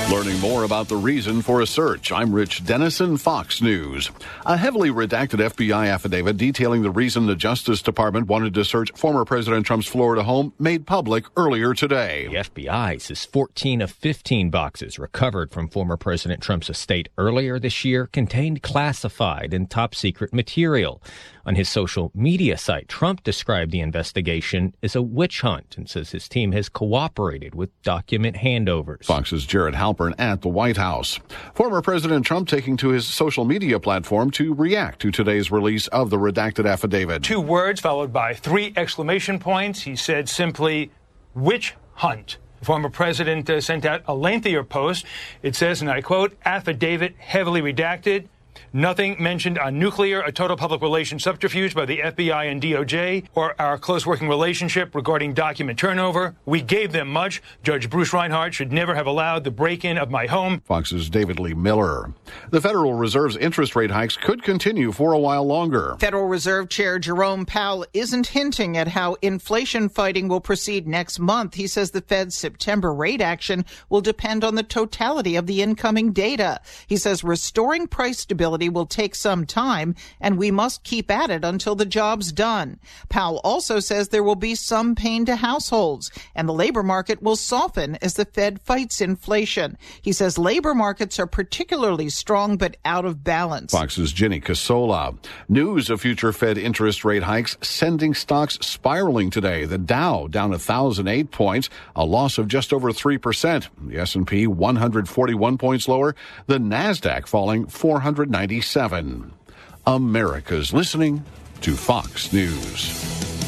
Learning more about the reason for a search. I'm Rich Dennison, Fox News. A heavily redacted FBI affidavit detailing the reason the Justice Department wanted to search former President Trump's Florida home made public earlier today. The FBI says 14 of 15 boxes recovered from former President Trump's estate earlier this year contained classified and top-secret material. On his social media site, Trump described the investigation as a witch hunt and says his team has cooperated with document handovers. Fox's Jared Halpern at the White House. Former President Trump taking to his social media platform to react to today's release of the redacted affidavit. 2 words followed by 3 exclamation points. He said simply, witch hunt. The former president sent out a lengthier post. It says, and I quote, affidavit heavily redacted. Nothing mentioned on nuclear, a total public relations subterfuge by the FBI and DOJ, or our close working relationship regarding document turnover. We gave them much. Judge Bruce Reinhart should never have allowed the break-in of my home. Fox's David Lee Miller. The Federal Reserve's interest rate hikes could continue for a while longer. Federal Reserve Chair Jerome Powell isn't hinting at how inflation fighting will proceed next month. He says the Fed's September rate action will depend on the totality of the incoming data. He says restoring price stability will take some time, and we must keep at it until the job's done. Powell also says there will be some pain to households, and the labor market will soften as the Fed fights inflation. He says labor markets are particularly strong but out of balance. Fox's Jenny Casola. News of future Fed interest rate hikes sending stocks spiraling today. The Dow down 1,008 points, a loss of just over 3%. The S&P 141 points lower. The Nasdaq falling 497. America's listening to Fox News.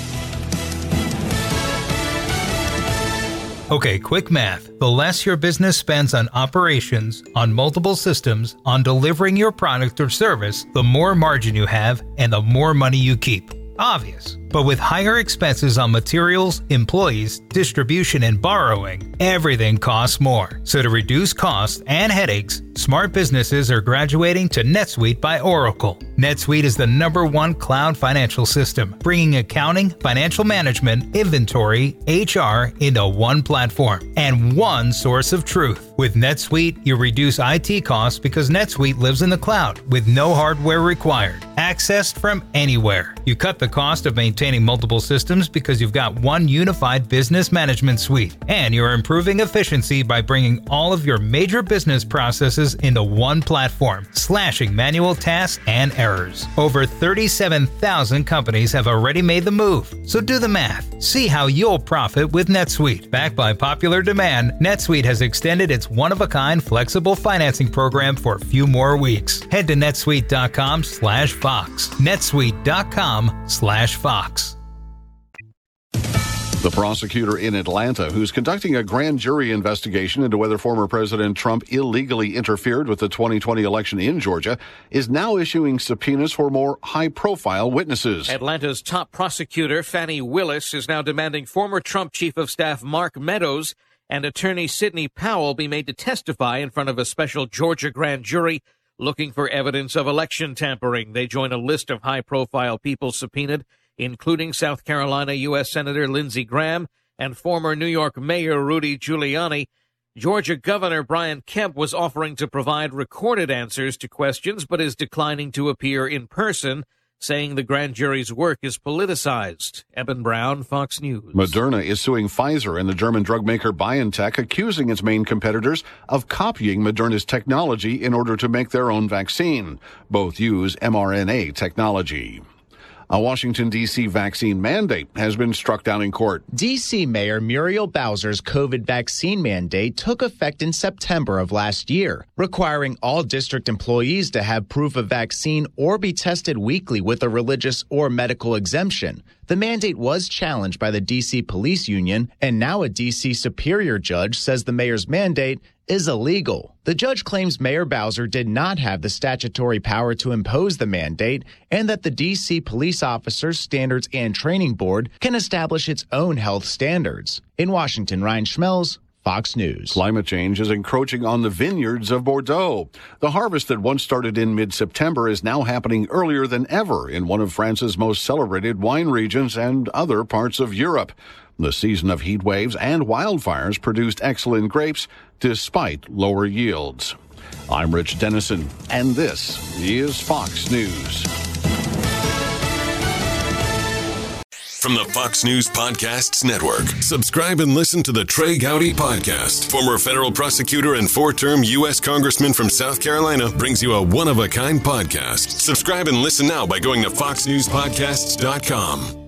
Okay, quick math. The less your business spends on operations, on multiple systems, on delivering your product or service, the more margin you have and the more money you keep. Obvious. But with higher expenses on materials, employees, distribution, and borrowing, everything costs more. So to reduce costs and headaches, smart businesses are graduating to NetSuite by Oracle. NetSuite is the #1 cloud financial system, bringing accounting, financial management, inventory, HR into one platform and one source of truth. With NetSuite, you reduce IT costs because NetSuite lives in the cloud with no hardware required, accessed from anywhere. You cut the cost of maintaining multiple systems because you've got one unified business management suite, and you're improving efficiency by bringing all of your major business processes into one platform, slashing manual tasks and errors. Over 37,000 companies have already made the move, so do the math. See how you'll profit with NetSuite. Backed by popular demand, NetSuite has extended its one-of-a-kind flexible financing program for a few more weeks. Head to netsuite.com/Fox. netsuite.com/Fox. The prosecutor in Atlanta, who's conducting a grand jury investigation into whether former President Trump illegally interfered with the 2020 election in Georgia, is now issuing subpoenas for more high-profile witnesses. Atlanta's top prosecutor, Fani Willis, is now demanding former Trump Chief of Staff Mark Meadows and attorney Sidney Powell be made to testify in front of a special Georgia grand jury looking for evidence of election tampering. They join a list of high-profile people subpoenaed, including South Carolina U.S. Senator Lindsey Graham and former New York Mayor Rudy Giuliani. Georgia Governor Brian Kemp was offering to provide recorded answers to questions, but is declining to appear in person, saying the grand jury's work is politicized. Eben Brown, Fox News. Moderna is suing Pfizer and the German drug maker BioNTech, accusing its main competitors of copying Moderna's technology in order to make their own vaccine. Both use mRNA technology. A Washington, D.C. vaccine mandate has been struck down in court. D.C. Mayor Muriel Bowser's COVID vaccine mandate took effect in September of last year, requiring all district employees to have proof of vaccine or be tested weekly with a religious or medical exemption. The mandate was challenged by the D.C. Police Union, and now a D.C. Superior Judge says the mayor's mandate is illegal. The judge claims Mayor Bowser did not have the statutory power to impose the mandate and that the D.C. Police Officers Standards and Training Board can establish its own health standards. In Washington, Ryan Schmelz, Fox News. Climate change is encroaching on the vineyards of Bordeaux. The harvest that once started in mid-September is now happening earlier than ever in one of France's most celebrated wine regions and other parts of Europe. The season of heat waves and wildfires produced excellent grapes despite lower yields. I'm Rich Dennison, and this is Fox News. From the Fox News Podcasts Network, subscribe and listen to the Trey Gowdy Podcast. Former federal prosecutor and four-term U.S. Congressman from South Carolina brings you a one-of-a-kind podcast. Subscribe and listen now by going to foxnewspodcasts.com.